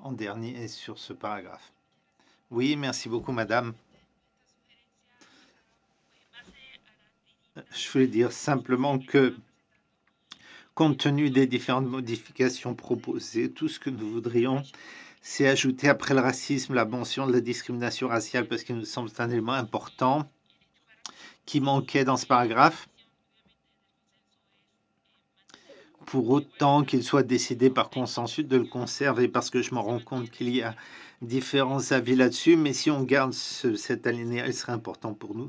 en dernier sur ce paragraphe. Oui, merci beaucoup, madame. Je voulais dire simplement que, compte tenu des différentes modifications proposées, tout ce que nous voudrions, c'est ajouter après le racisme la mention de la discrimination raciale parce qu'il nous semble que c'est un élément important qui manquait dans ce paragraphe. Pour autant qu'il soit décidé par consensus de le conserver, parce que je me rends compte qu'il y a différents avis là-dessus, mais si on garde cet alinéa, il serait important pour nous.